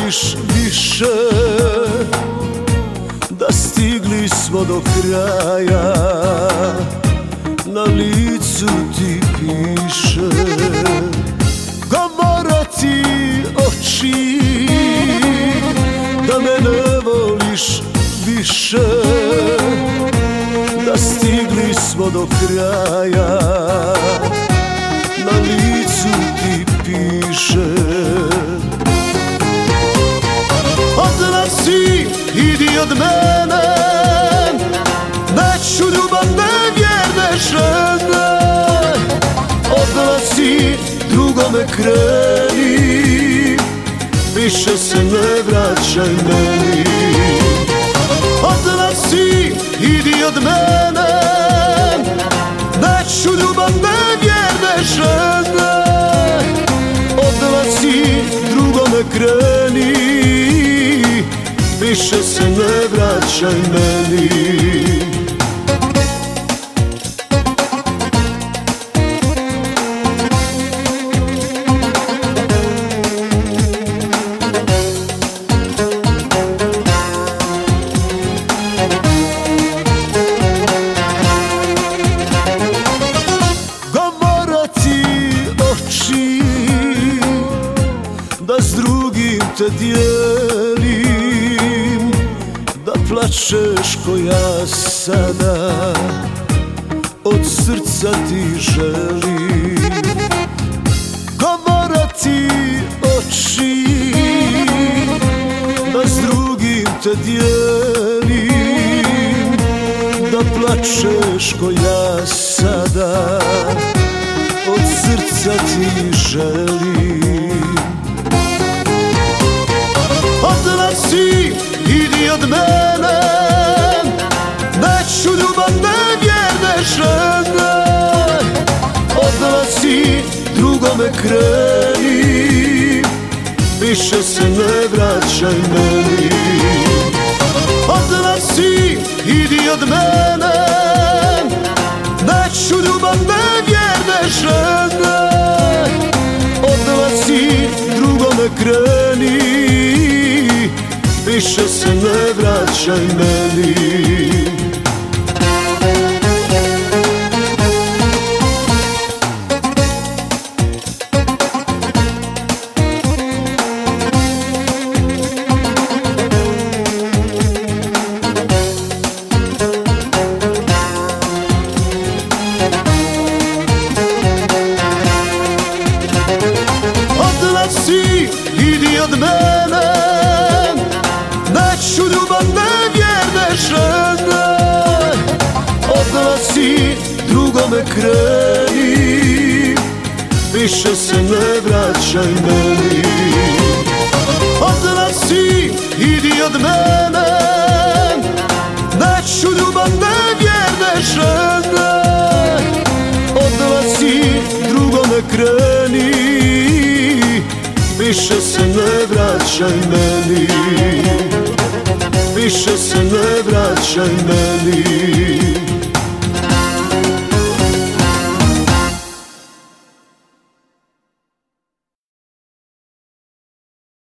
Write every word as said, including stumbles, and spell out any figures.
voliš više, da stigli smo do kraja, na licu ti piše. Govore ti oči da me ne voliš više, da stigli smo do kraja, na licu ti piše. Odlazi, idi od mene, neću ljubav nevjerne žene. Odlazi, drugome kreni, više se ne vraćaj meni. Odlazi, idi od mene, neću ljubav nevjerne žene. Odlazi, drugome kreni, više se ne vraćaj meni. Govore ti oči da s drugim te dijelim, da plačeš ko ja sada, od srca ti želim. Govore ti oči da s drugim te dijelim, da plačeš ko ja sada, od srca ti želim. Odlazi, idi od mene, neću ljubav nevjerne žene. Odlazi, drugome kreni, više se ne vraćaj meni. Odlazi, idi od mene, neću ljubav nevjerne žene. Odlazi, drugome kreni, više se ne vraćaj meni. Odlazi, idi od mene, neću ljubav nevjerne žene. Odlazi, drugome kreni, više se ne vraćaj meni. Odlazi, idi od mene, neću ljubav nevjerne žene. Odlazi, drugome kreni, više se ne vraćaj meni. Više se ne vraćaj meni.